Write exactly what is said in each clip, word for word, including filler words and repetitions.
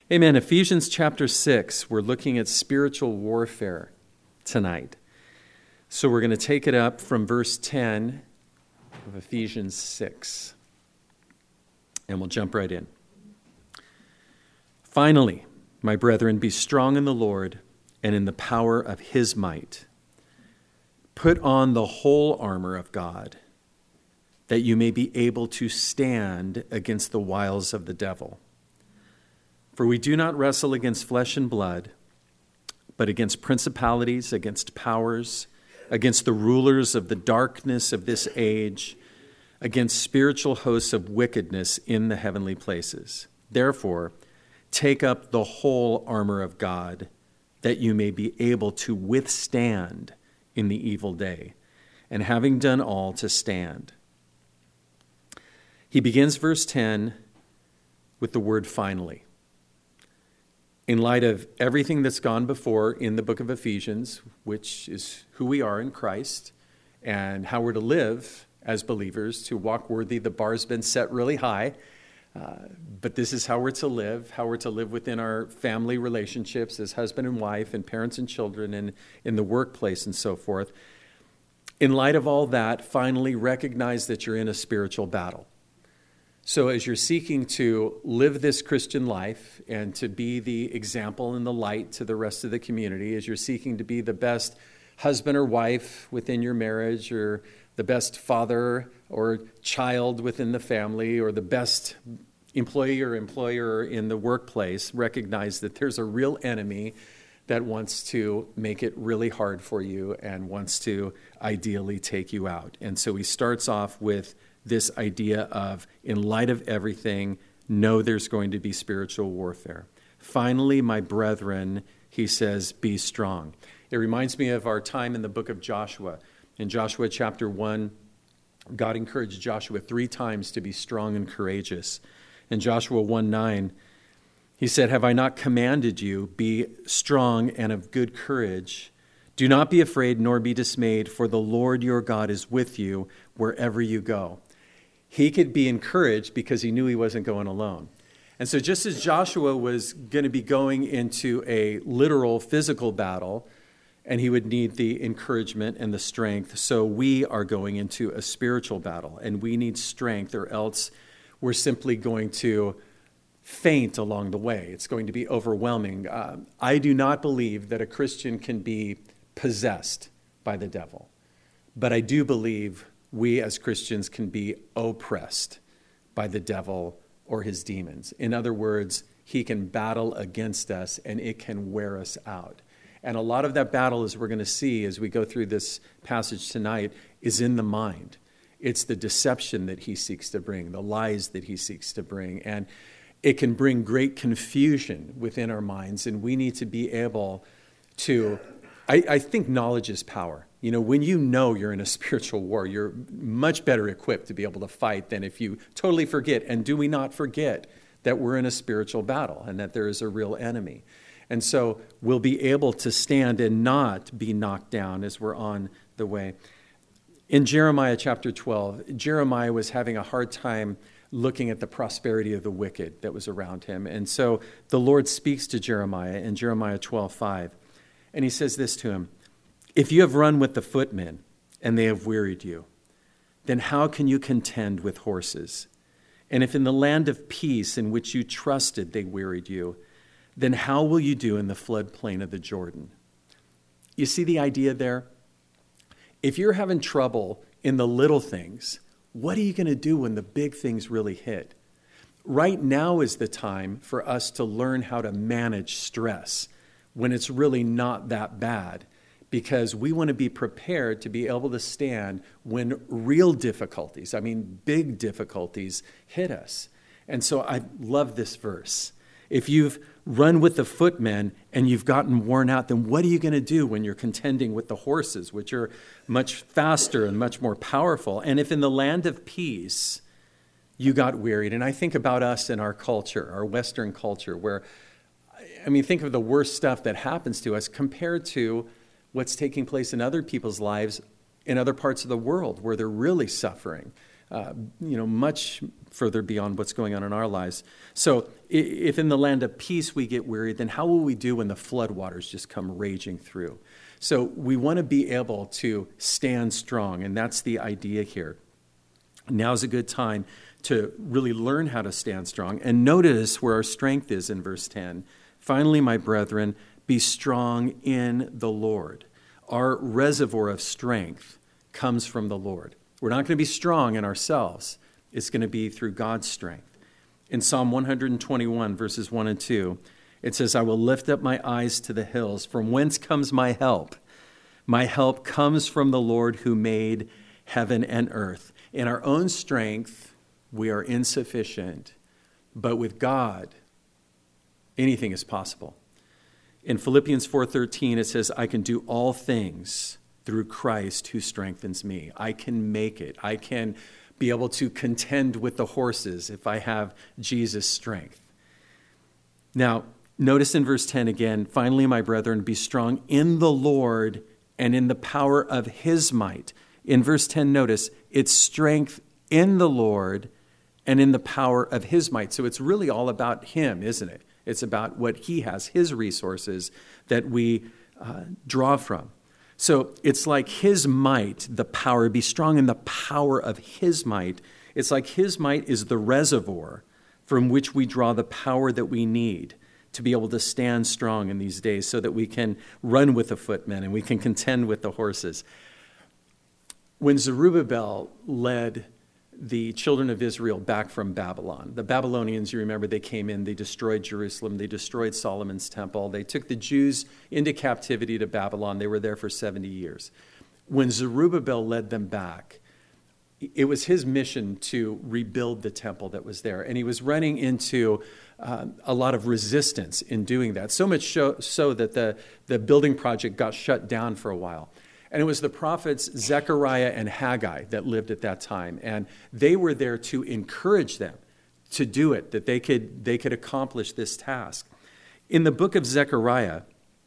Amen. Ephesians chapter six, we're looking at spiritual warfare tonight. So we're going to take it up from verse ten of Ephesians six. And we'll jump right in. Finally, my brethren, be strong in the Lord and in the power of his might. Put on the whole armor of God, that you may be able to stand against the wiles of the devil. For we do not wrestle against flesh and blood, but against principalities, against powers, against the rulers of the darkness of this age, against spiritual hosts of wickedness in the heavenly places. Therefore, take up the whole armor of God, that you may be able to withstand in the evil day, and having done all, to stand. He begins verse ten with the word finally. In light of everything that's gone before in the book of Ephesians, which is who we are in Christ and how we're to live as believers, to walk worthy, the bar's been set really high, uh, but this is how we're to live, how we're to live within our family relationships as husband and wife and parents and children and in the workplace and so forth. In light of all that, finally recognize that you're in a spiritual battle. So as you're seeking to live this Christian life and to be the example and the light to the rest of the community, as you're seeking to be the best husband or wife within your marriage, or the best father or child within the family, or the best employee or employer in the workplace, recognize that there's a real enemy that wants to make it really hard for you and wants to ideally take you out. And so he starts off with this idea of, in light of everything, know there's going to be spiritual warfare. Finally, my brethren, he says, be strong. It reminds me of our time in the book of Joshua. In Joshua chapter one, God encouraged Joshua three times to be strong and courageous. In Joshua one nine, he said, have I not commanded you, be strong and of good courage? Do not be afraid nor be dismayed, for the Lord your God is with you wherever you go. He could be encouraged because he knew he wasn't going alone. And so just as Joshua was going to be going into a literal physical battle, and he would need the encouragement and the strength, so we are going into a spiritual battle, and we need strength, or else we're simply going to faint along the way. It's going to be overwhelming. Uh, I do not believe that a Christian can be possessed by the devil, but I do believe we as Christians can be oppressed by the devil or his demons. In other words, he can battle against us and it can wear us out. And a lot of that battle, as we're going to see as we go through this passage tonight, is in the mind. It's the deception that he seeks to bring, the lies that he seeks to bring. And it can bring great confusion within our minds, and we need to be able to, I, I think knowledge is power. You know, when you know you're in a spiritual war, you're much better equipped to be able to fight than if you totally forget. And do we not forget that we're in a spiritual battle and that there is a real enemy? And so we'll be able to stand and not be knocked down as we're on the way. In Jeremiah chapter twelve, Jeremiah was having a hard time looking at the prosperity of the wicked that was around him. And so the Lord speaks to Jeremiah in Jeremiah twelve five. And he says this to him, if you have run with the footmen and they have wearied you, then how can you contend with horses? And if in the land of peace in which you trusted they wearied you, then how will you do in the floodplain of the Jordan? You see the idea there? If you're having trouble in the little things, what are you going to do when the big things really hit? Right now is the time for us to learn how to manage stress when it's really not that bad, because we want to be prepared to be able to stand when real difficulties, I mean big difficulties, hit us. And so I love this verse. If you've run with the footmen and you've gotten worn out, then what are you going to do when you're contending with the horses, which are much faster and much more powerful? And if in the land of peace you got wearied, and I think about us in our culture, our Western culture, where, I mean, think of the worst stuff that happens to us compared to what's taking place in other people's lives in other parts of the world where they're really suffering. Uh, you know, much further beyond what's going on in our lives. So if in the land of peace we get weary, then how will we do when the floodwaters just come raging through? So we want to be able to stand strong, and that's the idea here. Now's a good time to really learn how to stand strong. And notice where our strength is in verse ten. Finally, my brethren, be strong in the Lord. Our reservoir of strength comes from the Lord. We're not going to be strong in ourselves. It's going to be through God's strength. In Psalm one twenty-one, verses one and two, it says, I will lift up my eyes to the hills. From whence comes my help? My help comes from the Lord who made heaven and earth. In our own strength, we are insufficient. But with God, anything is possible. In Philippians four thirteen, it says, I can do all things through Christ who strengthens me. I can make it. I can be able to contend with the horses if I have Jesus' strength. Now, notice in verse ten again, finally, my brethren, be strong in the Lord and in the power of his might. In verse ten, notice, it's strength in the Lord and in the power of his might. So it's really all about him, isn't it? It's about what he has, his resources that we uh, draw from. So it's like his might, the power, be strong in the power of his might. It's like his might is the reservoir from which we draw the power that we need to be able to stand strong in these days so that we can run with the footmen and we can contend with the horses. When Zerubbabel led the children of Israel back from Babylon, the Babylonians, you remember, they came in, they destroyed Jerusalem, they destroyed Solomon's temple, they took the Jews into captivity to Babylon. They were there for seventy years. When Zerubbabel led them back, it was his mission to rebuild the temple that was there. And he was running into uh, a lot of resistance in doing that, so much so, so that the, the building project got shut down for a while. And it was the prophets Zechariah and Haggai that lived at that time. And they were there to encourage them to do it, that they could, they could accomplish this task. In the book of Zechariah,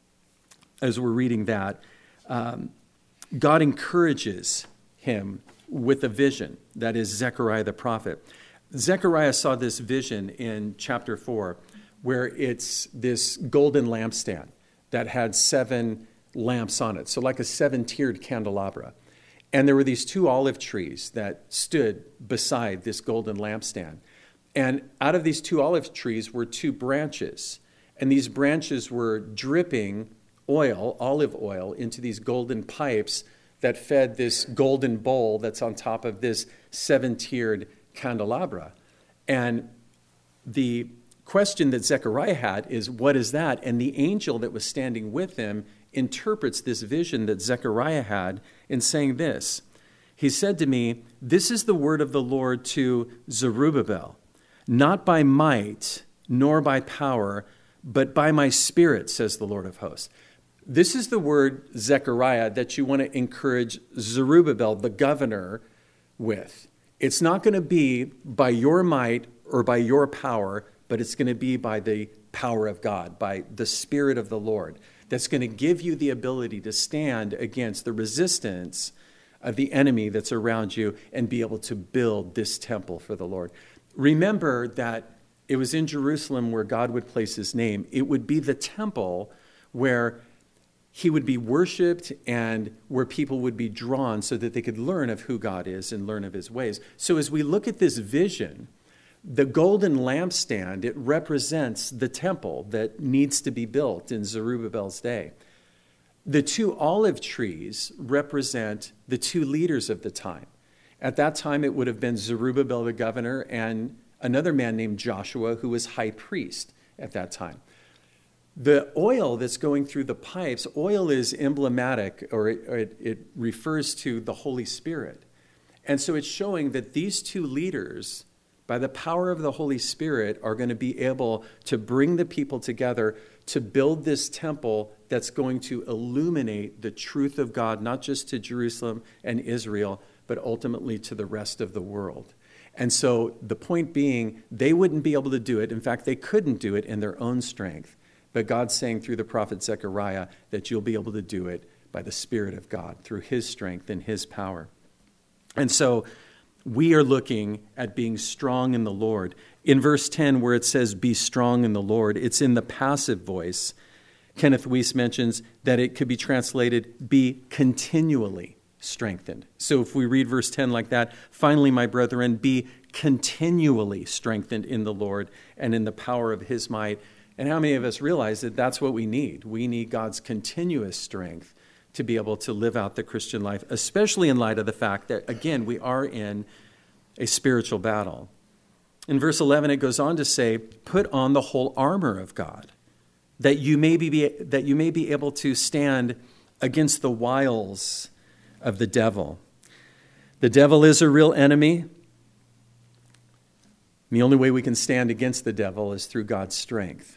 as we're reading that, um, God encourages him with a vision. That is Zechariah the prophet. Zechariah saw this vision in chapter four, where it's this golden lampstand that had seven lamps on it, so like a seven-tiered candelabra. And there were these two olive trees that stood beside this golden lampstand. And out of these two olive trees were two branches. And these branches were dripping oil, olive oil, into these golden pipes that fed this golden bowl that's on top of this seven-tiered candelabra. And the question that Zechariah had is, what is that? And the angel that was standing with him interprets this vision that Zechariah had in saying this. He said to me, this is the word of the Lord to Zerubbabel, not by might nor by power, but by my spirit, says the Lord of hosts. This is the word, Zechariah, that you want to encourage Zerubbabel, the governor, with. It's not going to be by your might or by your power, but it's going to be by the power of God, by the Spirit of the Lord, that's going to give you the ability to stand against the resistance of the enemy that's around you and be able to build this temple for the Lord. Remember that it was in Jerusalem where God would place his name. It would be the temple where he would be worshipped and where people would be drawn so that they could learn of who God is and learn of his ways. So as we look at this vision, the golden lampstand, it represents the temple that needs to be built in Zerubbabel's day. The two olive trees represent the two leaders of the time. At that time, it would have been Zerubbabel the governor and another man named Joshua, who was high priest at that time. The oil that's going through the pipes, oil is emblematic, or it, or it, it refers to the Holy Spirit. And so it's showing that these two leaders, by the power of the Holy Spirit, are going to be able to bring the people together to build this temple that's going to illuminate the truth of God, not just to Jerusalem and Israel, but ultimately to the rest of the world. And so the point being, they wouldn't be able to do it. In fact, they couldn't do it in their own strength. But God's saying through the prophet Zechariah that you'll be able to do it by the Spirit of God, through his strength and his power. And so We are looking at being strong in the Lord. In verse ten, where it says, be strong in the Lord, it's in the passive voice. Kenneth Weiss mentions that it could be translated, be continually strengthened. So if we read verse ten like that, finally, my brethren, be continually strengthened in the Lord and in the power of his might. And how many of us realize that that's what we need? We need God's continuous strength to be able to live out the Christian life, especially in light of the fact that, again, we are in a spiritual battle. In verse eleven, it goes on to say, put on the whole armor of God, that you may be, that you may be able to stand against the wiles of the devil. The devil is a real enemy. The only way we can stand against the devil is through God's strength.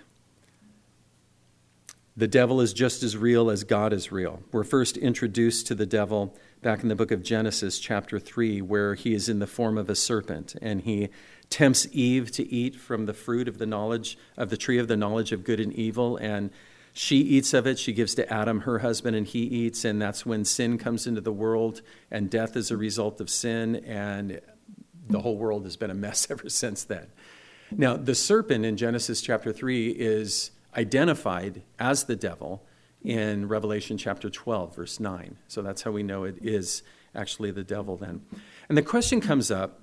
The devil is just as real as God is real. We're first introduced to the devil back in the book of Genesis, chapter three, where he is in the form of a serpent, and he tempts Eve to eat from the fruit of the knowledge of the tree of the knowledge of good and evil, and she eats of it. She gives to Adam, her husband, and he eats, and that's when sin comes into the world, and death is a result of sin, and the whole world has been a mess ever since then. Now, the serpent in Genesis chapter three is identified as the devil in Revelation chapter twelve, verse nine. So that's how we know it is actually the devil then. And the question comes up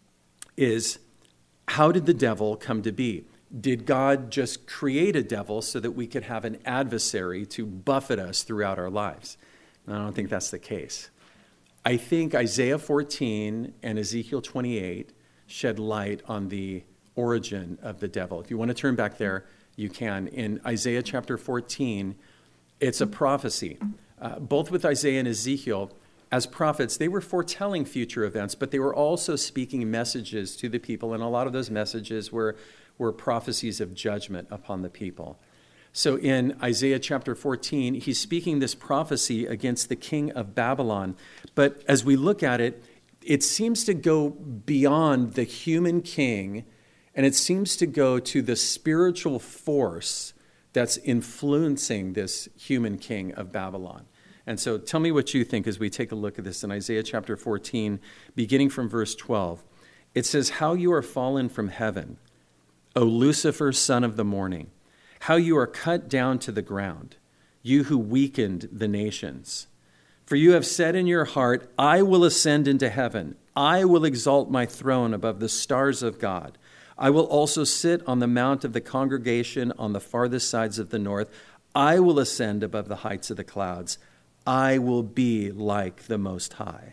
is, how did the devil come to be? Did God just create a devil so that we could have an adversary to buffet us throughout our lives? And I don't think that's the case. I think Isaiah fourteen and Ezekiel twenty-eight shed light on the origin of the devil. If you want to turn back there, you can. In Isaiah chapter fourteen, it's a prophecy. Uh, both with Isaiah and Ezekiel, as prophets, they were foretelling future events, but they were also speaking messages to the people, and a lot of those messages were, were prophecies of judgment upon the people. So in Isaiah chapter fourteen, he's speaking this prophecy against the king of Babylon. But as we look at it, it seems to go beyond the human king, and it seems to go to the spiritual force that's influencing this human king of Babylon. And so tell me what you think as we take a look at this in Isaiah chapter fourteen, beginning from verse twelve. It says, how you are fallen from heaven, O Lucifer, son of the morning, how you are cut down to the ground, you who weakened the nations. For you have said in your heart, I will ascend into heaven. I will exalt my throne above the stars of God. I will also sit on the mount of the congregation on the farthest sides of the north. I will ascend above the heights of the clouds. I will be like the Most High.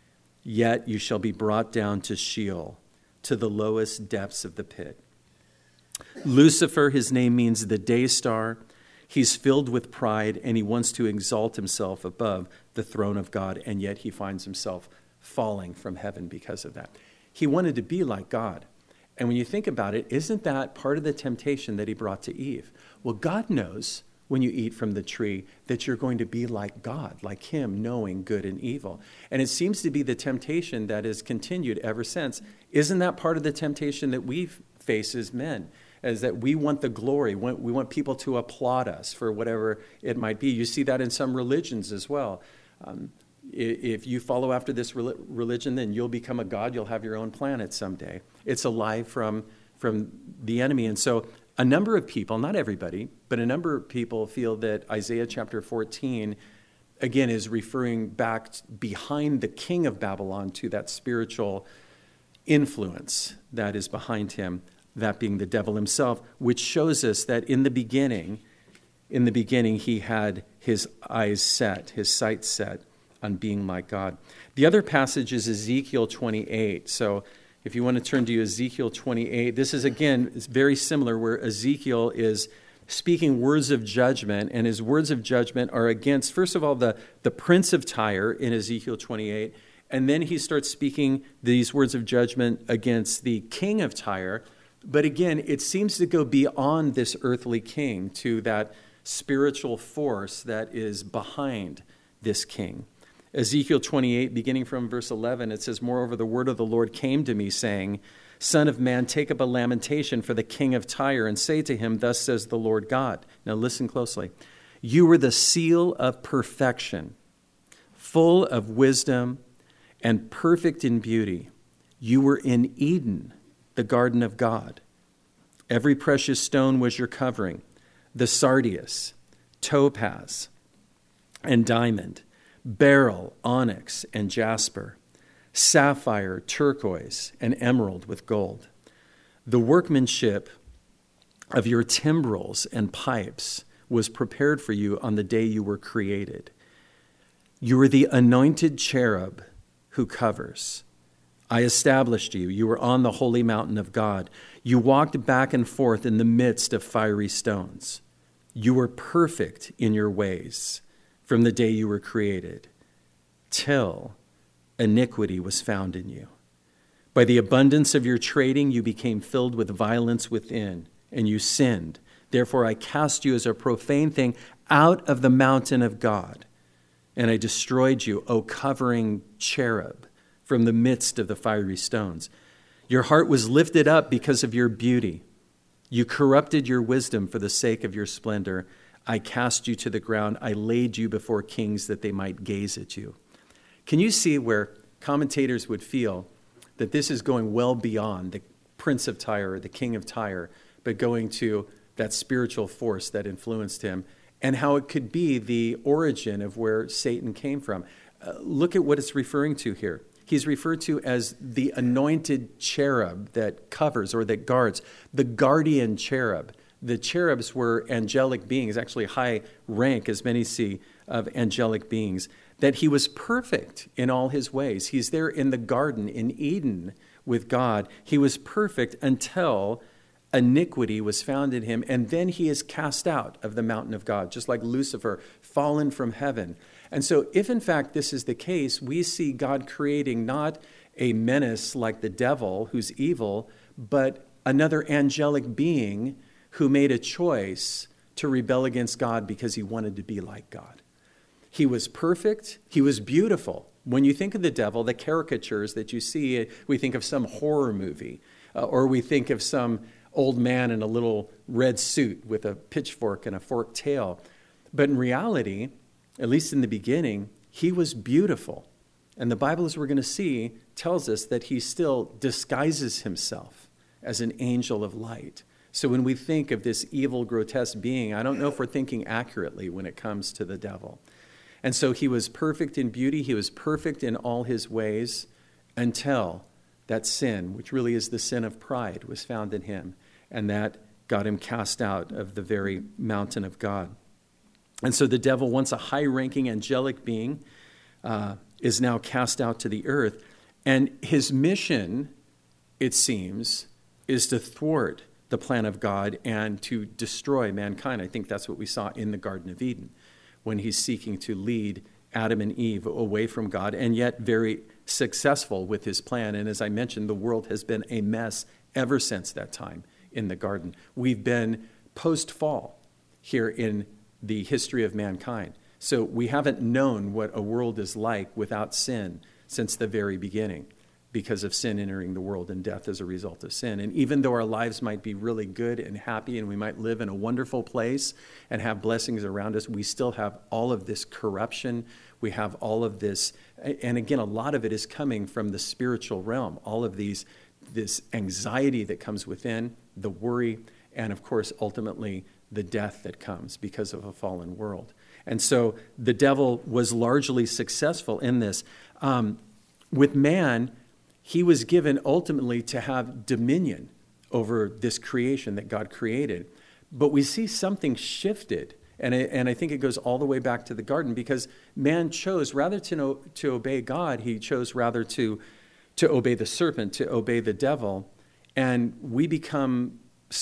Yet you shall be brought down to Sheol, to the lowest depths of the pit. Lucifer, his name means the day star. He's filled with pride, and he wants to exalt himself above the throne of God, and yet he finds himself falling from heaven because of that. He wanted to be like God. And when you think about it, isn't that part of the temptation that he brought to Eve? Well, God knows when you eat from the tree that you're going to be like God, like him, knowing good and evil. And it seems to be the temptation that has continued ever since. Isn't that part of the temptation that we face as men? Is that we want the glory. We want people to applaud us for whatever it might be. You see that in some religions as well. Um, if you follow after this religion, then you'll become a god. You'll have your own planet someday. It's a lie from, from the enemy. And so a number of people, not everybody, but a number of people feel that Isaiah chapter fourteen, again, is referring back behind the king of Babylon to that spiritual influence that is behind him, that being the devil himself, which shows us that in the beginning, in the beginning, he had his eyes set, his sights set on being like God. The other passage is Ezekiel twenty-eight. So if you want to turn to Ezekiel twenty-eight, this is, again, it's very similar, where Ezekiel is speaking words of judgment, and his words of judgment are against, first of all, the, the prince of Tyre in Ezekiel twenty-eight, and then he starts speaking these words of judgment against the king of Tyre. But again, it seems to go beyond this earthly king to that spiritual force that is behind this king. Ezekiel twenty-eight, beginning from verse eleven, it says, moreover, the word of the Lord came to me, saying, Son of man, take up a lamentation for the king of Tyre, and say to him, thus says the Lord God. Now listen closely. You were the seal of perfection, full of wisdom and perfect in beauty. You were in Eden, the garden of God. Every precious stone was your covering, the sardius, topaz, and diamond, beryl, onyx, and jasper, sapphire, turquoise, and emerald with gold. The workmanship of your timbrels and pipes was prepared for you on the day you were created. You were the anointed cherub who covers. I established you. You were on the holy mountain of God. You walked back and forth in the midst of fiery stones. You were perfect in your ways from the day you were created, till iniquity was found in you. By the abundance of your trading, you became filled with violence within, and you sinned. Therefore, I cast you as a profane thing out of the mountain of God, and I destroyed you, O covering cherub, from the midst of the fiery stones. Your heart was lifted up because of your beauty. You corrupted your wisdom for the sake of your splendor. I cast you to the ground. I laid you before kings that they might gaze at you. Can you see where commentators would feel that this is going well beyond the prince of Tyre or the king of Tyre, but going to that spiritual force that influenced him, and how it could be the origin of where Satan came from? Uh, look at what it's referring to here. He's referred to as the anointed cherub that covers or that guards, the guardian cherub. The cherubs were angelic beings, actually high rank, as many see, of angelic beings, that he was perfect in all his ways. He's there in the garden in Eden with God. He was perfect until iniquity was found in him, and then he is cast out of the mountain of God, just like Lucifer, fallen from heaven. And so if in fact this is the case, we see God creating not a menace like the devil who's evil, but another angelic being who made a choice to rebel against God because he wanted to be like God. He was perfect. He was beautiful. When you think of the devil, the caricatures that you see, we think of some horror movie, uh, or we think of some old man in a little red suit with a pitchfork and a forked tail. But in reality, at least in the beginning, he was beautiful. And the Bible, as we're going to see, tells us that he still disguises himself as an angel of light. So when we think of this evil, grotesque being, I don't know if we're thinking accurately when it comes to the devil. And so he was perfect in beauty. He was perfect in all his ways until that sin, which really is the sin of pride, was found in him. And that got him cast out of the very mountain of God. And so the devil, once a high-ranking angelic being, uh, is now cast out to the earth. And his mission, it seems, is to thwart the plan of God and to destroy mankind. I think that's what we saw in the Garden of Eden, when he's seeking to lead Adam and Eve away from God, and yet very successful with his plan. And as I mentioned, the world has been a mess ever since that time in the garden. We've been post-fall here in the history of mankind. So we haven't known what a world is like without sin since the very beginning, because of sin entering the world and death as a result of sin. And even though our lives might be really good and happy and we might live in a wonderful place and have blessings around us, we still have all of this corruption. We have all of this, and again, a lot of it is coming from the spiritual realm. All of these, this anxiety that comes within, the worry, and of course, ultimately, the death that comes because of a fallen world. And so the devil was largely successful in this. Um, with man, he was given ultimately to have dominion over this creation that God created. But we see something shifted, and I, and I think it goes all the way back to the garden, because man chose, rather to, know, to obey God, he chose rather to, to obey the serpent, to obey the devil, and we become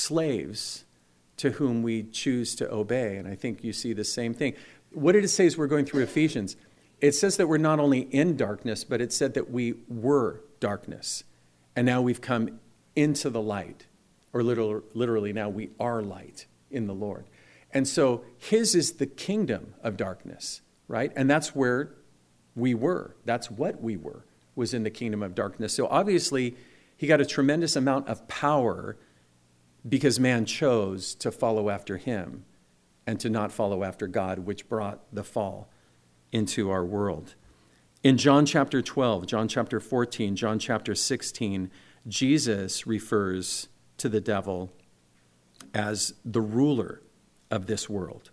slaves to whom we choose to obey. And I think you see the same thing. What did it say as we're going through Ephesians? It says that we're not only in darkness, but it said that we were darkness. And now we've come into the light, or literally, literally now we are light in the Lord. And so his is the kingdom of darkness, right? And that's where we were. That's what we were, was in the kingdom of darkness. So obviously he got a tremendous amount of power because man chose to follow after him and to not follow after God, which brought the fall into our world. In John chapter twelve, John chapter fourteen, John chapter sixteen, Jesus refers to the devil as the ruler of this world.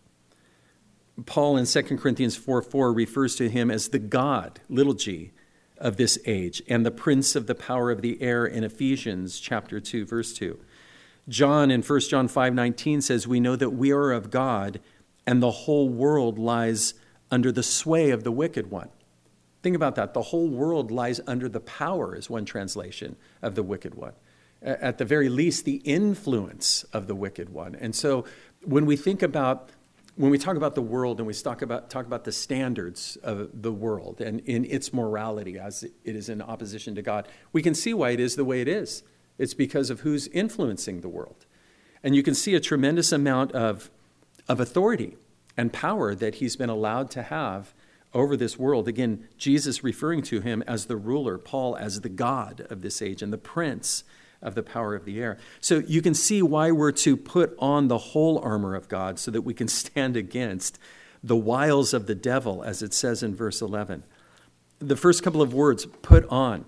Paul in Second Corinthians four four refers to him as the God, little g, of this age, and the prince of the power of the air in Ephesians chapter two, verse two. John in First John five nineteen says, we know that we are of God, and the whole world lies under the sway of the wicked one. Think about that. The whole world lies under the power, is one translation, of the wicked one. At the very least, the influence of the wicked one. And so when we think about, when we talk about the world and we talk about, talk about the standards of the world and in its morality as it is in opposition to God, we can see why it is the way it is. It's because of who's influencing the world. And you can see a tremendous amount of, of authority and power that he's been allowed to have over this world. Again, Jesus referring to him as the ruler, Paul as the God of this age and the prince of the power of the air. So you can see why we're to put on the whole armor of God so that we can stand against the wiles of the devil, as it says in verse eleven. The first couple of words, put on.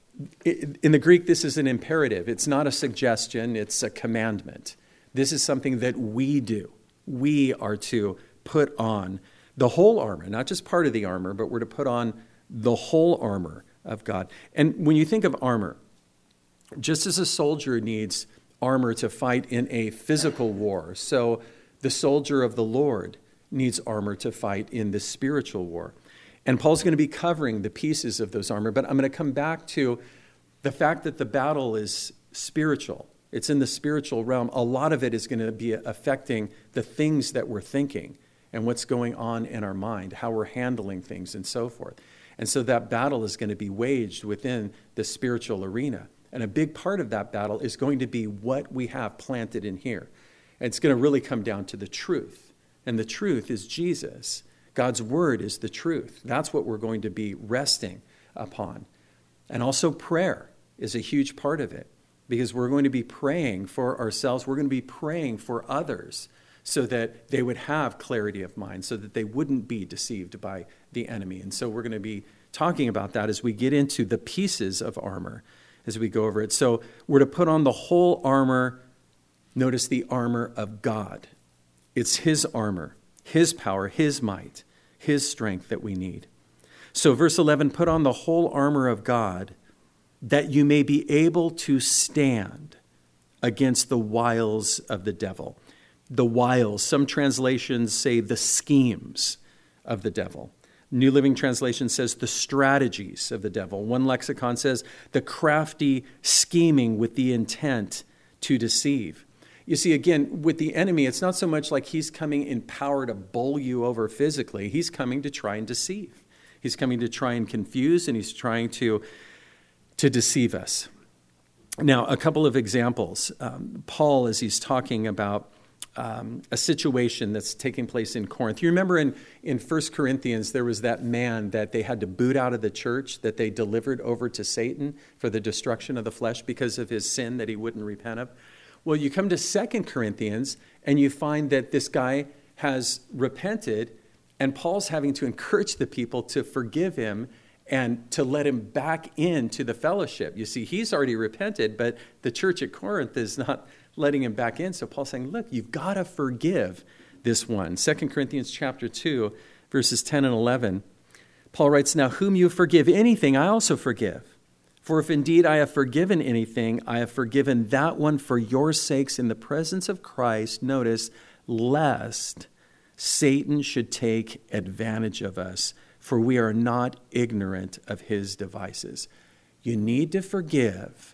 In the Greek, this is an imperative. It's not a suggestion, it's a commandment. This is something that we do. We are to put on the whole armor, not just part of the armor, but we're to put on the whole armor of God. And when you think of armor, just as a soldier needs armor to fight in a physical war, so the soldier of the Lord needs armor to fight in the spiritual war. And Paul's going to be covering the pieces of those armor, but I'm going to come back to the fact that the battle is spiritual. It's in the spiritual realm. A lot of it is going to be affecting the things that we're thinking and what's going on in our mind, how we're handling things and so forth. And so that battle is going to be waged within the spiritual arena. And a big part of that battle is going to be what we have planted in here. And it's going to really come down to the truth. And the truth is Jesus. God's word is the truth. That's what we're going to be resting upon. And also prayer is a huge part of it, because we're going to be praying for ourselves. We're going to be praying for others so that they would have clarity of mind, so that they wouldn't be deceived by the enemy. And so we're going to be talking about that as we get into the pieces of armor, as we go over it. So we're to put on the whole armor. Notice the armor of God. It's his armor, his power, his might, his strength that we need. So verse eleven, put on the whole armor of God, that you may be able to stand against the wiles of the devil. The wiles, some translations say the schemes of the devil. New Living Translation says the strategies of the devil. One lexicon says the crafty scheming with the intent to deceive. You see, again, with the enemy, it's not so much like he's coming in power to bowl you over physically. He's coming to try and deceive. He's coming to try and confuse, and he's trying to, to deceive us. Now, a couple of examples. Um, Paul, as he's talking about um, a situation that's taking place in Corinth. You remember in, in First Corinthians, there was that man that they had to boot out of the church, that they delivered over to Satan for the destruction of the flesh because of his sin that he wouldn't repent of. Well, you come to Second Corinthians, and you find that this guy has repented, and Paul's having to encourage the people to forgive him and to let him back into the fellowship. You see, he's already repented, but the church at Corinth is not letting him back in. So Paul's saying, look, you've got to forgive this one. Second Corinthians chapter two, verses ten and eleven. Paul writes, now whom you forgive anything, I also forgive. For if indeed I have forgiven anything, I have forgiven that one for your sakes in the presence of Christ. Notice, lest Satan should take advantage of us, for we are not ignorant of his devices. You need to forgive.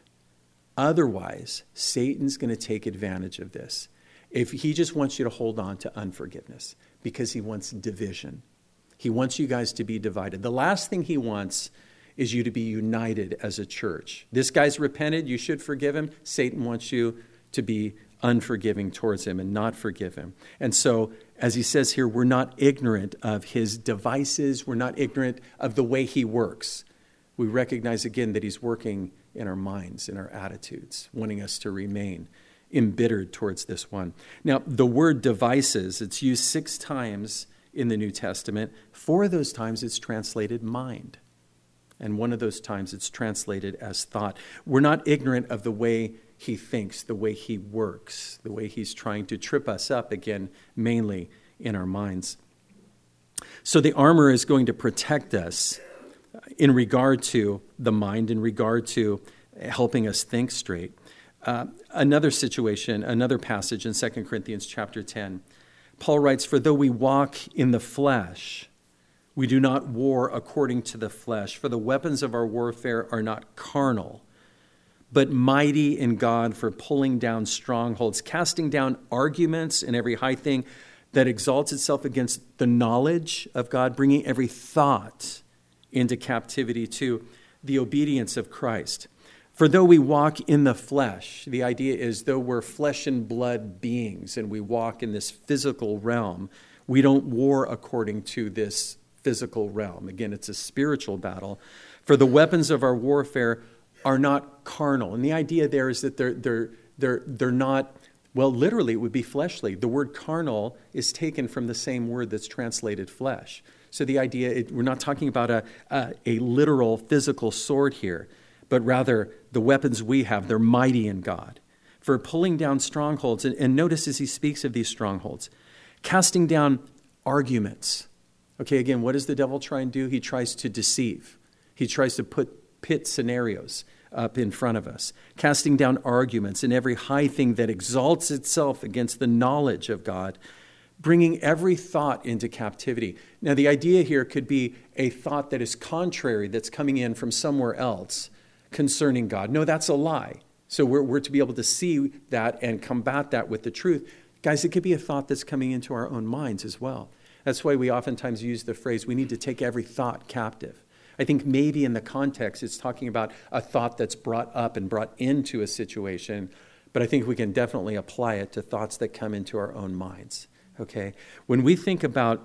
Otherwise, Satan's going to take advantage of this. If he just wants you to hold on to unforgiveness, because he wants division. He wants you guys to be divided. The last thing he wants is you to be united as a church. This guy's repented. You should forgive him. Satan wants you to be unforgiving towards him and not forgive him. And so, as he says here, we're not ignorant of his devices. We're not ignorant of the way he works. We recognize again that he's working in our minds, in our attitudes, wanting us to remain embittered towards this one. Now, the word devices, it's used six times in the New Testament. Four of those times it's translated mind. And one of those times it's translated as thought. We're not ignorant of the way he thinks, the way he works, the way he's trying to trip us up, again, mainly in our minds. So the armor is going to protect us in regard to the mind, in regard to helping us think straight. Uh, another situation, another passage in Second Corinthians chapter ten, Paul writes, "For though we walk in the flesh, we do not war according to the flesh. For the weapons of our warfare are not carnal, but mighty in God for pulling down strongholds, casting down arguments and every high thing that exalts itself against the knowledge of God, bringing every thought into captivity to the obedience of Christ. For though we walk in the flesh," the idea is though we're flesh and blood beings and we walk in this physical realm, we don't war according to this physical realm. Again, it's a spiritual battle. "For the weapons of our warfare are not carnal." And the idea there is that they're they're they're they're not, well, literally it would be fleshly. The word carnal is taken from the same word that's translated flesh. So the idea, it, we're not talking about a, a a literal physical sword here, but rather the weapons we have, they're mighty in God for pulling down strongholds. And, and notice as he speaks of these strongholds, casting down arguments. Okay, again, what does the devil try and do? He tries to deceive. He tries to put pit scenarios up in front of us, casting down arguments and every high thing that exalts itself against the knowledge of God, bringing every thought into captivity. Now, the idea here could be a thought that is contrary, that's coming in from somewhere else concerning God. No, that's a lie. So we're, we're to be able to see that and combat that with the truth. Guys, it could be a thought that's coming into our own minds as well. That's why we oftentimes use the phrase, we need to take every thought captive. I think maybe in the context, it's talking about a thought that's brought up and brought into a situation, but I think we can definitely apply it to thoughts that come into our own minds. Okay? When we think about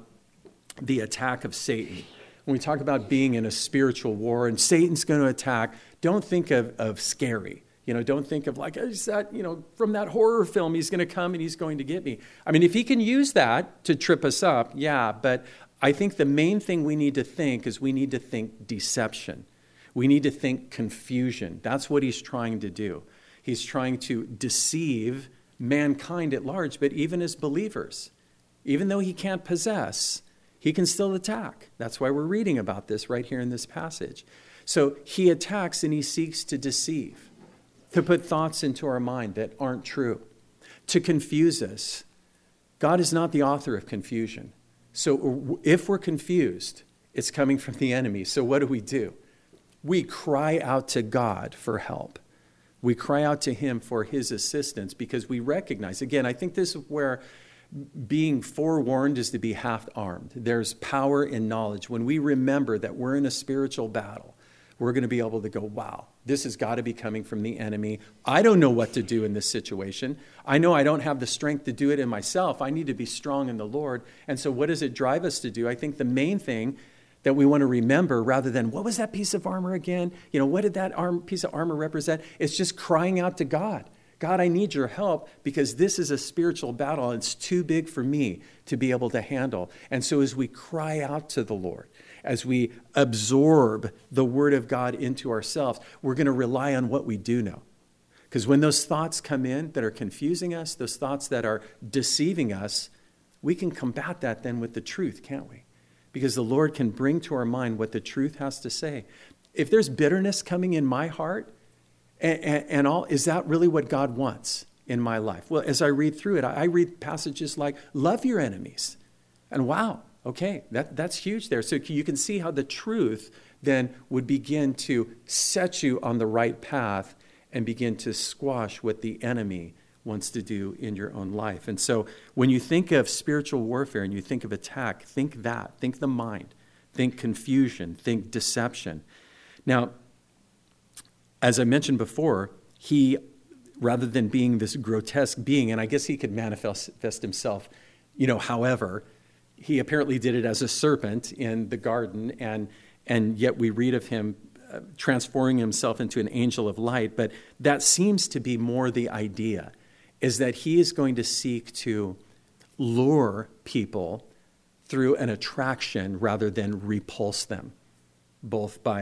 the attack of Satan, when we talk about being in a spiritual war and Satan's going to attack, don't think of, of scary. You know, don't think of like, is that, you know, from that horror film, he's going to come and he's going to get me. I mean, if he can use that to trip us up, yeah, but I think the main thing we need to think is we need to think deception. We need to think confusion. That's what he's trying to do. He's trying to deceive mankind at large, but even as believers, even though he can't possess, he can still attack. That's why we're reading about this right here in this passage. So he attacks and he seeks to deceive, to put thoughts into our mind that aren't true, to confuse us. God is not the author of confusion. So if we're confused, it's coming from the enemy. So what do we do? We cry out to God for help. We cry out to him for his assistance because we recognize, again, I think this is where being forewarned is to be half-armed. There's power in knowledge. When we remember that we're in a spiritual battle, we're going to be able to go, wow, this has got to be coming from the enemy. I don't know what to do in this situation. I know I don't have the strength to do it in myself. I need to be strong in the Lord. And so what does it drive us to do? I think the main thing that we want to remember, rather than, what was that piece of armor again? You know, what did that arm, piece of armor represent? It's just crying out to God. God, I need your help because this is a spiritual battle. And it's too big for me to be able to handle. And so as we cry out to the Lord, as we absorb the word of God into ourselves, we're going to rely on what we do know. Because when those thoughts come in that are confusing us, those thoughts that are deceiving us, we can combat that then with the truth, can't we? Because the Lord can bring to our mind what the truth has to say. If there's bitterness coming in my heart, and, and, and all, is that really what God wants in my life? Well, as I read through it, I, I read passages like, love your enemies. And wow, okay, that, that's huge there. So you can see how the truth then would begin to set you on the right path and begin to squash what the enemy wants to do in your own life. And so when you think of spiritual warfare and you think of attack, think that. Think the mind. Think confusion. Think deception. Now, as I mentioned before, he, rather than being this grotesque being, and I guess he could manifest himself, you know, however, he apparently did it as a serpent in the garden, and and yet we read of him uh, transforming himself into an angel of light. But that seems to be more the idea, is that he is going to seek to lure people through an attraction rather than repulse them, both by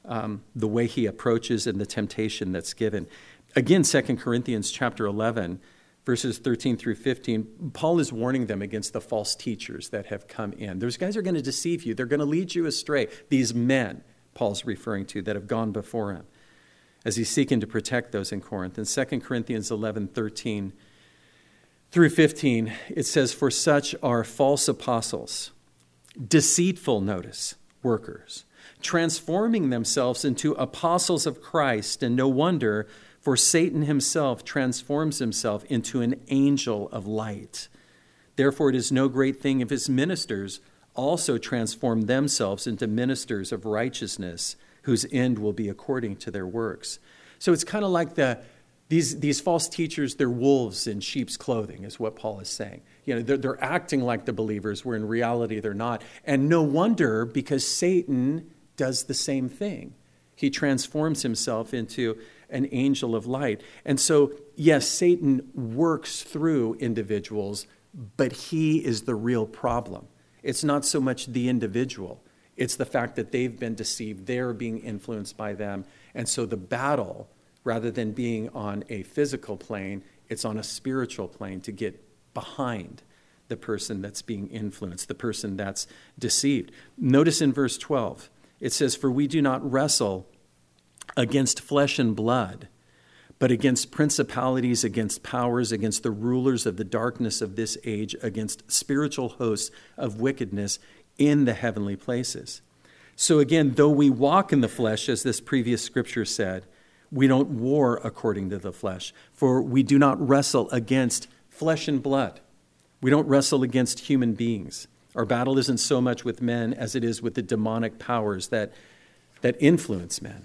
um, the way he approaches and the temptation that's given. Again, Second Corinthians chapter eleven, verses thirteen through fifteen, Paul is warning them against the false teachers that have come in. Those guys are going to deceive you. They're going to lead you astray. These men, Paul's referring to, that have gone before him, as he's seeking to protect those in Corinth. In Second Corinthians eleven, thirteen through fifteen, it says, "For such are false apostles, deceitful," notice, "workers, transforming themselves into apostles of Christ, and no wonder, for Satan himself transforms himself into an angel of light. Therefore it is no great thing if his ministers also transform themselves into ministers of righteousness, whose end will be according to their works." So it's kind of like the these these false teachers, they're wolves in sheep's clothing, is what Paul is saying. You know, they're, they're acting like the believers, where in reality they're not. And no wonder, because Satan does the same thing. He transforms himself into an angel of light. And so, yes, Satan works through individuals, but he is the real problem. It's not so much the individual. It's the fact that they've been deceived. They're being influenced by them. And so the battle, rather than being on a physical plane, it's on a spiritual plane to get behind the person that's being influenced, the person that's deceived. Notice in verse twelve, it says, "For we do not wrestle against flesh and blood, but against principalities, against powers, against the rulers of the darkness of this age, against spiritual hosts of wickedness in the heavenly places." So again, though we walk in the flesh, as this previous scripture said, we don't war according to the flesh, for we do not wrestle against flesh and blood. We don't wrestle against human beings. Our battle isn't so much with men as it is with the demonic powers that, that influence men.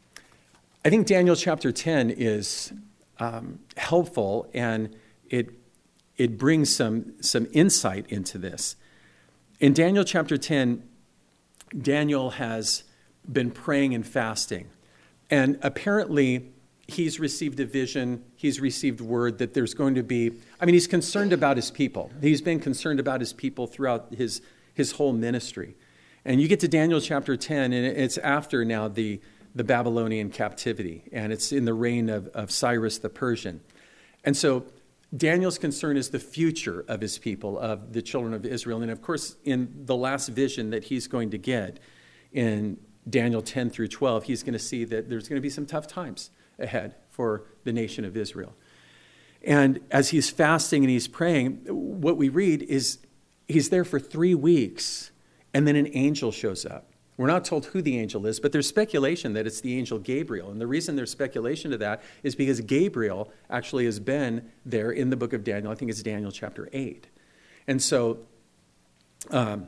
I think Daniel chapter ten is um, helpful, and it it brings some, some insight into this. In Daniel chapter ten, Daniel has been praying and fasting, and apparently he's received a vision, he's received word that there's going to be, I mean, he's concerned about his people. He's been concerned about his people throughout his, his whole ministry. And you get to Daniel chapter ten, and it's after now the the Babylonian captivity, and it's in the reign of, of Cyrus the Persian. And so Daniel's concern is the future of his people, of the children of Israel. And of course, in the last vision that he's going to get in Daniel ten through twelve, he's going to see that there's going to be some tough times ahead for the nation of Israel. And as he's fasting and he's praying, what we read is he's there for three weeks, and then an angel shows up. We're not told who the angel is, but there's speculation that it's the angel Gabriel. And the reason there's speculation to that is because Gabriel actually has been there in the book of Daniel. I think it's Daniel chapter eight. And so um,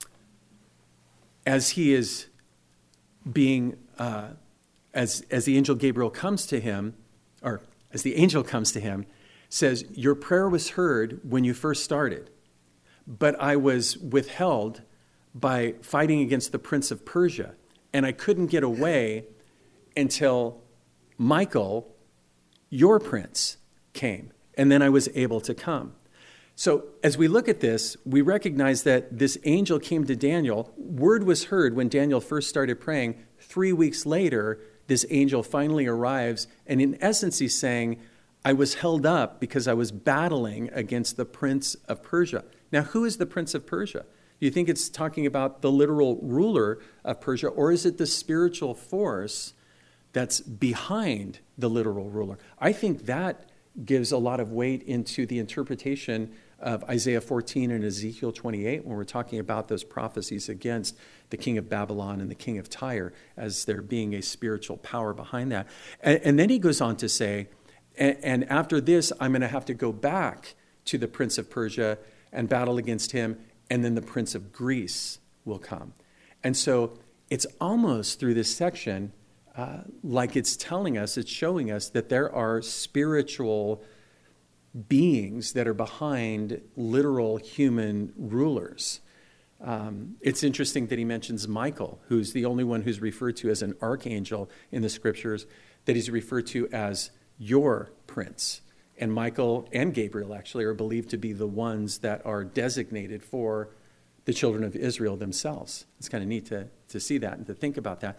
as he is being, uh, as, as the angel Gabriel comes to him, or as the angel comes to him, says, "Your prayer was heard when you first started, but I was withheld by fighting against the prince of Persia, and I couldn't get away until Michael, your prince, came, and then I was able to come." So as we look at this, we recognize that this angel came to Daniel. Word was heard when Daniel first started praying. Three weeks later, this angel finally arrives, and in essence he's saying, I was held up because I was battling against the prince of Persia. Now, who is the prince of Persia? Do you think it's talking about the literal ruler of Persia, or is it the spiritual force that's behind the literal ruler? I think that gives a lot of weight into the interpretation of Isaiah fourteen and Ezekiel twenty-eight when we're talking about those prophecies against the king of Babylon and the king of Tyre as there being a spiritual power behind that. And, and then he goes on to say, and, and after this, I'm going to have to go back to the prince of Persia and battle against him, and then the prince of Greece will come. And so it's almost through this section uh, like it's telling us, it's showing us that there are spiritual beings that are behind literal human rulers. Um, it's interesting that he mentions Michael, who's the only one who's referred to as an archangel in the scriptures, that he's referred to as your prince. And Michael and Gabriel actually are believed to be the ones that are designated for the children of Israel themselves. It's kind of neat to, to see that and to think about that.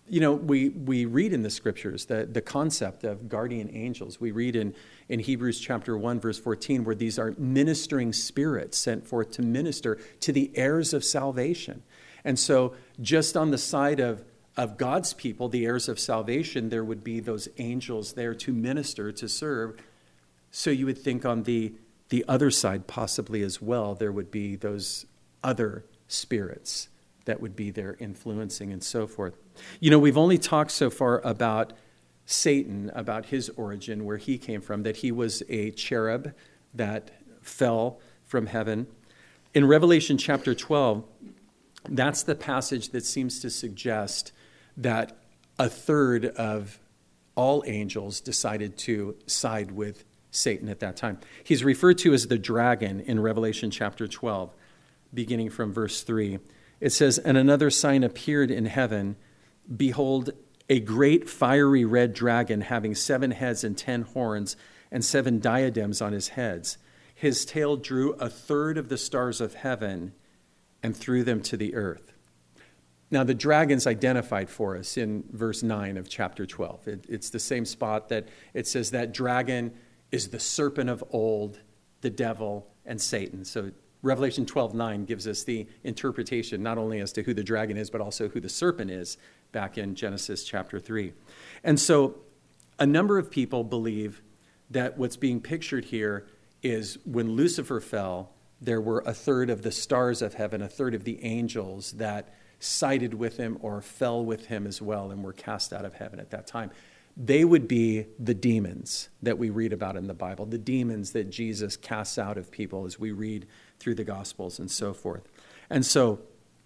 you know, we, we read in the scriptures the, the concept of guardian angels. We read in, in Hebrews chapter one, verse fourteen, where these are ministering spirits sent forth to minister to the heirs of salvation. And so just on the side of, of God's people, the heirs of salvation, there would be those angels there to minister, to serve. So you would think on the, the other side possibly as well, there would be those other spirits that would be there influencing and so forth. You know, we've only talked so far about Satan, about his origin, where he came from, that he was a cherub that fell from heaven. In Revelation chapter twelve, that's the passage that seems to suggest that a third of all angels decided to side with Satan at that time. He's referred to as the dragon in Revelation chapter twelve, beginning from verse three. It says, "And another sign appeared in heaven. Behold, a great fiery red dragon having seven heads and ten horns and seven diadems on his heads. His tail drew a third of the stars of heaven and threw them to the earth." Now, the dragon's identified for us in verse nine of chapter twelve. It, it's the same spot that it says that dragon is the serpent of old, the devil, and Satan. So Revelation twelve nine gives us the interpretation not only as to who the dragon is, but also who the serpent is back in Genesis chapter three. And so a number of people believe that what's being pictured here is when Lucifer fell, there were a third of the stars of heaven, a third of the angels that sided with him or fell with him as well and were cast out of heaven at that time. They would be the demons that we read about in the Bible, the demons that Jesus casts out of people as we read through the Gospels and so forth. And so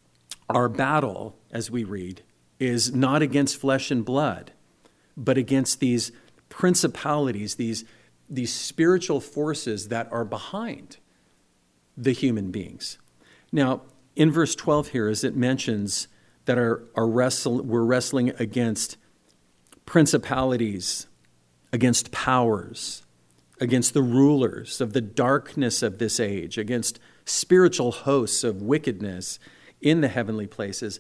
our battle, as we read, is not against flesh and blood, but against these principalities, these, these spiritual forces that are behind the human beings. Now, in verse twelve here, as it mentions that our, our wrestle, we're wrestling against principalities, against powers, against the rulers of the darkness of this age, against spiritual hosts of wickedness in the heavenly places.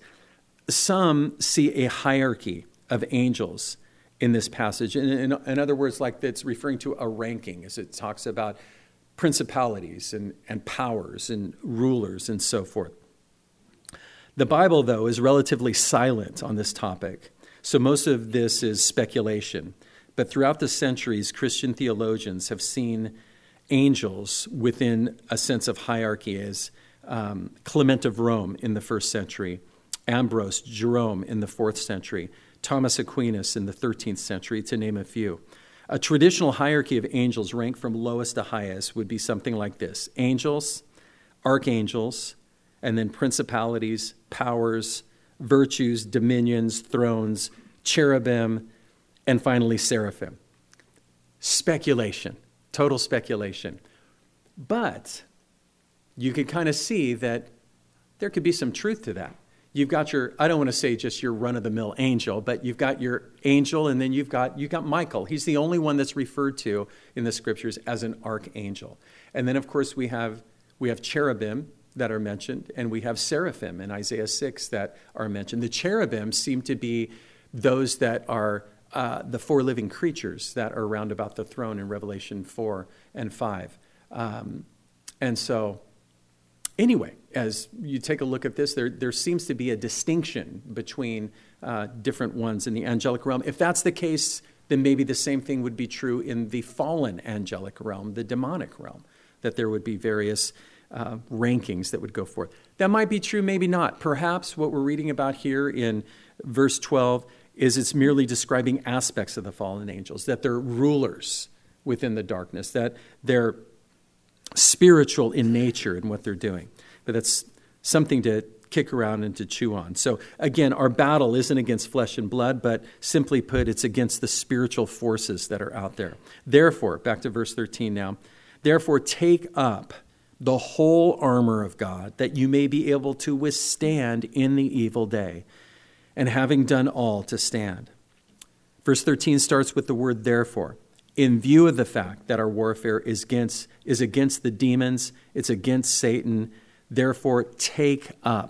Some see a hierarchy of angels in this passage. In, in, in other words, like it's referring to a ranking as it talks about principalities and, and powers and rulers and so forth. The Bible, though, is relatively silent on this topic. So most of this is speculation. But throughout the centuries, Christian theologians have seen angels within a sense of hierarchy as um, Clement of Rome in the first century, Ambrose, Jerome in the fourth century, Thomas Aquinas in the thirteenth century, to name a few. A traditional hierarchy of angels ranked from lowest to highest would be something like this: angels, archangels, and then principalities, powers, virtues, dominions, thrones, cherubim, and finally seraphim. Speculation, total speculation. But you can kind of see that there could be some truth to that. You've got your, I don't want to say just your run-of-the-mill angel, but you've got your angel, and then you've got you've got Michael. He's the only one that's referred to in the scriptures as an archangel. And then, of course, we have we have cherubim that are mentioned, and we have seraphim in Isaiah six that are mentioned. The cherubim seem to be those that are uh, the four living creatures that are round about the throne in Revelation four and five. Um, and so... Anyway, as you take a look at this, there, there seems to be a distinction between uh, different ones in the angelic realm. If that's the case, then maybe the same thing would be true in the fallen angelic realm, the demonic realm, that there would be various uh, rankings that would go forth. That might be true, maybe not. Perhaps what we're reading about here in verse twelve is it's merely describing aspects of the fallen angels, that they're rulers within the darkness, that they're spiritual in nature in what they're doing. But that's something to kick around and to chew on. So again, our battle isn't against flesh and blood, but simply put, it's against the spiritual forces that are out there. Therefore, back to verse thirteen now, therefore take up the whole armor of God, that you may be able to withstand in the evil day, and having done all, to stand. Verse thirteen starts with the word therefore. In view of the fact that our warfare is against, is against the demons, it's against Satan, therefore take up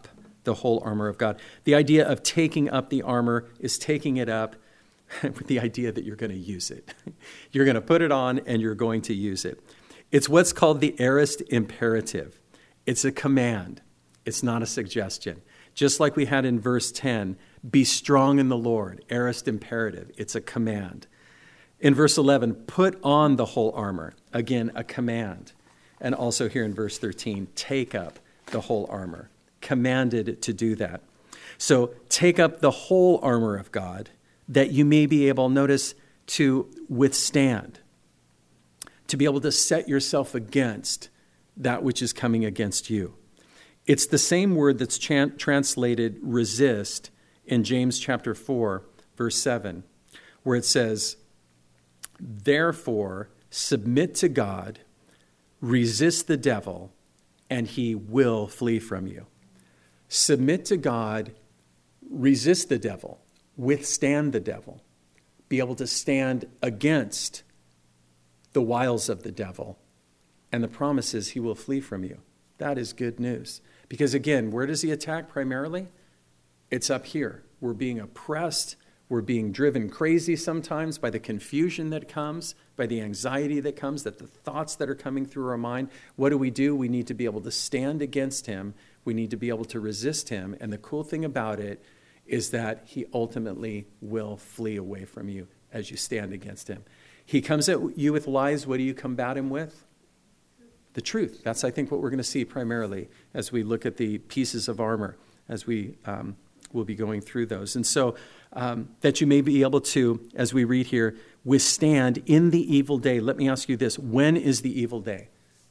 the whole armor of God. The idea of taking up the armor is taking it up with the idea that you're going to use it. You're going to put it on and you're going to use it. It's what's called the aorist imperative. It's a command. It's not a suggestion. Just like we had in verse ten, be strong in the Lord, aorist imperative. It's a command. In verse eleven, put on the whole armor. Again, a command. And also here in verse thirteen, take up the whole armor. Commanded to do that. So take up the whole armor of God that you may be able, notice, to withstand, to be able to set yourself against that which is coming against you. It's the same word that's chan- translated resist in James chapter four, verse seven, where it says, therefore, submit to God, resist the devil, and he will flee from you. Submit to God, resist the devil, withstand the devil, be able to stand against the wiles of the devil, and the promise is he will flee from you. That is good news. Because again, where does he attack primarily? It's up here. We're being oppressed. We're being driven crazy sometimes by the confusion that comes, by the anxiety that comes, that the thoughts that are coming through our mind. What do we do? We need to be able to stand against him. We need to be able to resist him. And the cool thing about it is that he ultimately will flee away from you as you stand against him. He comes at you with lies. What do you combat him with? The truth. That's, I think, what we're going to see primarily as we look at the pieces of armor, as we um, will be going through those. And so um, that you may be able to, as we read here, withstand in the evil day. Let me ask you this. When is the evil day?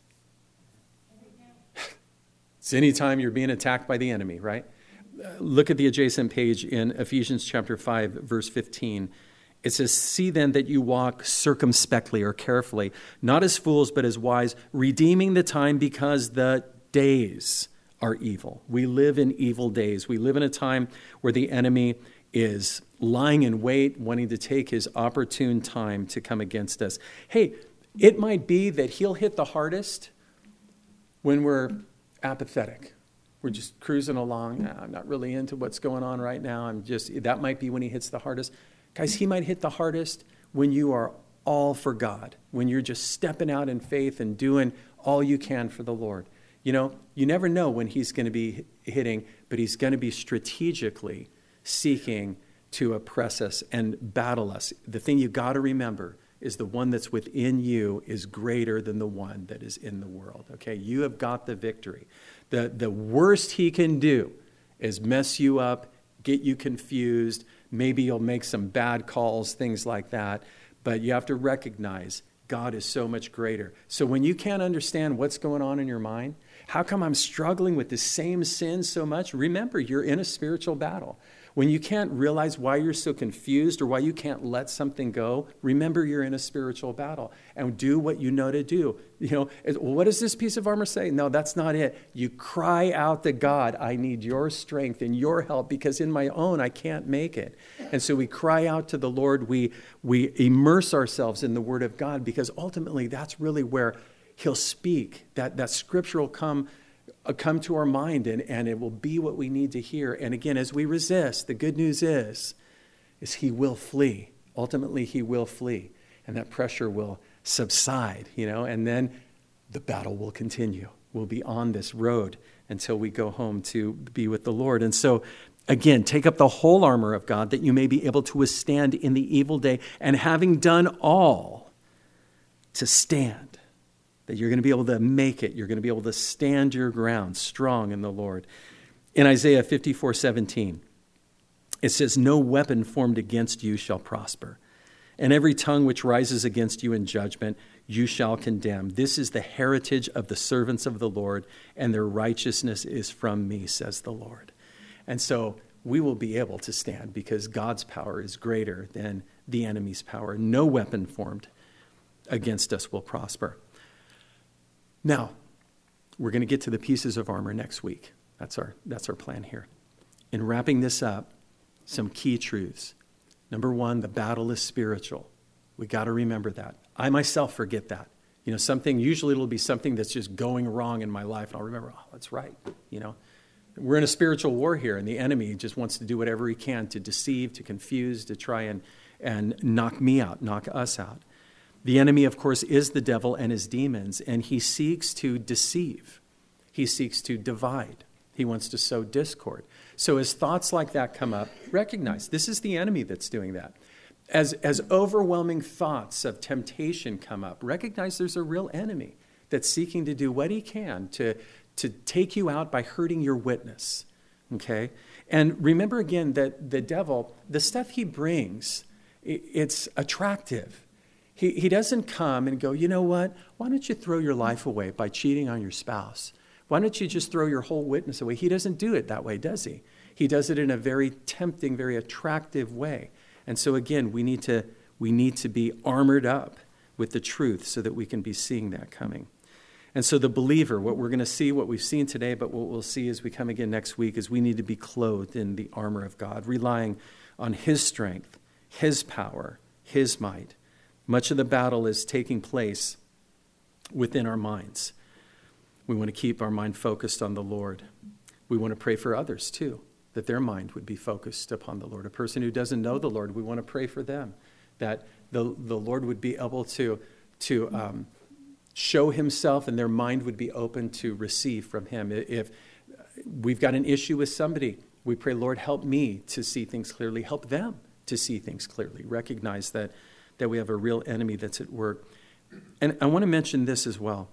It's any time you're being attacked by the enemy, right? Uh, look at the adjacent page in Ephesians chapter five, verse fifteen. It says, see then that you walk circumspectly or carefully, not as fools, but as wise, redeeming the time because the days are evil. We live in evil days. We live in a time where the enemy is lying in wait, wanting to take his opportune time to come against us. Hey, it might be that he'll hit the hardest when we're apathetic. We're just cruising along. I'm not really into what's going on right now. I'm just, that might be when he hits the hardest. Guys, he might hit the hardest when you are all for God, when you're just stepping out in faith and doing all you can for the Lord. You know, you never know when he's going to be hitting, but he's going to be strategically seeking to oppress us and battle us. The thing you got to remember is the one that's within you is greater than the one that is in the world. Okay, you have got the victory. The, the worst he can do is mess you up, get you confused. Maybe you'll make some bad calls, things like that. But you have to recognize God is so much greater. So when you can't understand what's going on in your mind, how come I'm struggling with the same sin so much? Remember, you're in a spiritual battle. When you can't realize why you're so confused or why you can't let something go, remember you're in a spiritual battle and do what you know to do. You know, what does this piece of armor say? No, that's not it. You cry out to God, I need your strength and your help because in my own I can't make it. And so we cry out to the Lord. We, we immerse ourselves in the Word of God because ultimately that's really where He'll speak. That, that scripture will come Uh, come to our mind and, and it will be what we need to hear. And again, as we resist, the good news is, is he will flee. Ultimately, he will flee. And that pressure will subside, you know, and then the battle will continue. We'll be on this road until we go home to be with the Lord. And so, again, take up the whole armor of God that you may be able to withstand in the evil day. And having done all, to stand. That you're going to be able to make it. You're going to be able to stand your ground strong in the Lord. In Isaiah fifty-four seventeen, it says, no weapon formed against you shall prosper. And every tongue which rises against you in judgment, you shall condemn. This is the heritage of the servants of the Lord, and their righteousness is from me, says the Lord. And so we will be able to stand because God's power is greater than the enemy's power. No weapon formed against us will prosper. Now, we're going to get to the pieces of armor next week. That's our, that's our plan here. In wrapping this up, some key truths. Number one, the battle is spiritual. We got to remember that. I myself forget that. You know, something, usually it'll be something that's just going wrong in my life. And I'll remember, oh, that's right. You know, We're in a spiritual war here, and the enemy just wants to do whatever he can to deceive, to confuse, to try and, and knock me out, knock us out. The enemy, of course, is the devil and his demons, and he seeks to deceive. He seeks to divide. He wants to sow discord. So as thoughts like that come up, recognize this is the enemy that's doing that. As, as overwhelming thoughts of temptation come up, recognize there's a real enemy that's seeking to do what he can to, to take you out by hurting your witness. Okay? And remember again that the devil, the stuff he brings, it, it's attractive. He, he doesn't come and go, you know what? Why don't you throw your life away by cheating on your spouse? Why don't you just throw your whole witness away? He doesn't do it that way, does he? He does it in a very tempting, very attractive way. And so again, we need to we need to be armored up with the truth so that we can be seeing that coming. And so the believer, what we're going to see, what we've seen today, but what we'll see as we come again next week, is we need to be clothed in the armor of God, relying on his strength, his power, his might. Much of the battle is taking place within our minds. We want to keep our mind focused on the Lord. We want to pray for others too, that their mind would be focused upon the Lord. A person who doesn't know the Lord, we want to pray for them, that the, the Lord would be able to, to um, show himself and their mind would be open to receive from him. If we've got an issue with somebody, we pray, Lord, help me to see things clearly. Help them to see things clearly. Recognize that, that we have a real enemy that's at work. And I want to mention this as well.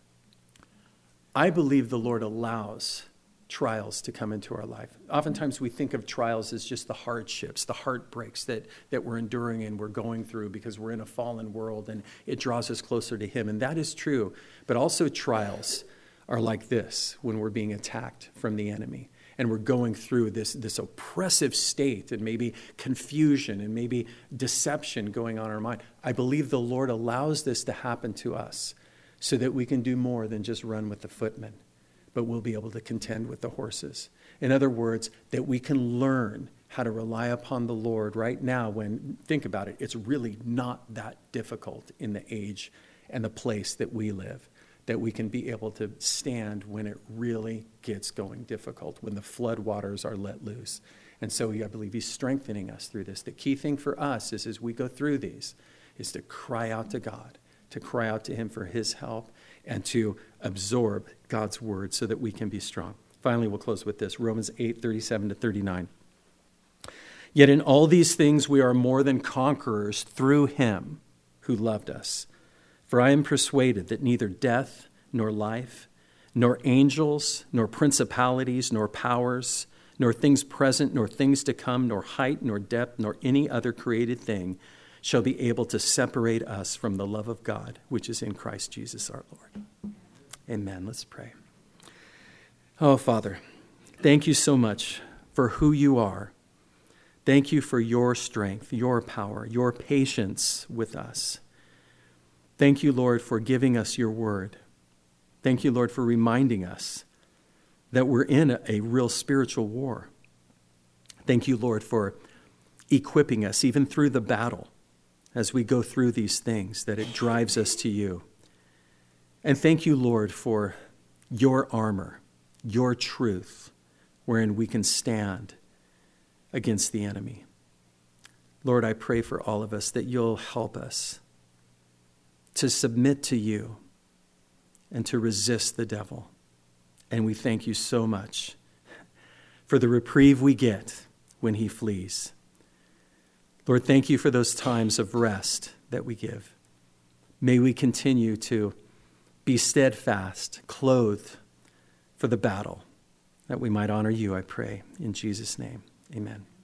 I believe the Lord allows trials to come into our life. Oftentimes we think of trials as just the hardships, the heartbreaks that, that we're enduring and we're going through because we're in a fallen world and it draws us closer to him. And that is true. But also trials are like this when we're being attacked from the enemy and we're going through this, this oppressive state and maybe confusion and maybe deception going on in our mind. I believe the Lord allows this to happen to us so that we can do more than just run with the footmen, but we'll be able to contend with the horses. In other words, that we can learn how to rely upon the Lord right now when, think about it, it's really not that difficult in the age and the place that we live, that we can be able to stand when it really gets going difficult, when the flood waters are let loose. And so I believe he's strengthening us through this. The key thing for us is as we go through these is to cry out to God, to cry out to him for his help and to absorb God's word so that we can be strong. Finally, we'll close with this, Romans eight, thirty-seven to thirty-nine. Yet in all these things we are more than conquerors through him who loved us. For I am persuaded that neither death nor life, nor angels, nor principalities, nor powers, nor things present, nor things to come, nor height, nor depth, nor any other created thing shall be able to separate us from the love of God, which is in Christ Jesus our Lord. Amen. Let's pray. Oh, Father, thank you so much for who you are. Thank you for your strength, your power, your patience with us. Thank you, Lord, for giving us your word. Thank you, Lord, for reminding us that we're in a, a real spiritual war. Thank you, Lord, for equipping us even through the battle as we go through these things, that it drives us to you. And thank you, Lord, for your armor, your truth, wherein we can stand against the enemy. Lord, I pray for all of us that you'll help us to submit to you and to resist the devil. And we thank you so much for the reprieve we get when he flees. Lord, thank you for those times of rest that we give. May we continue to be steadfast, clothed for the battle, that we might honor you, I pray. In Jesus' name, amen.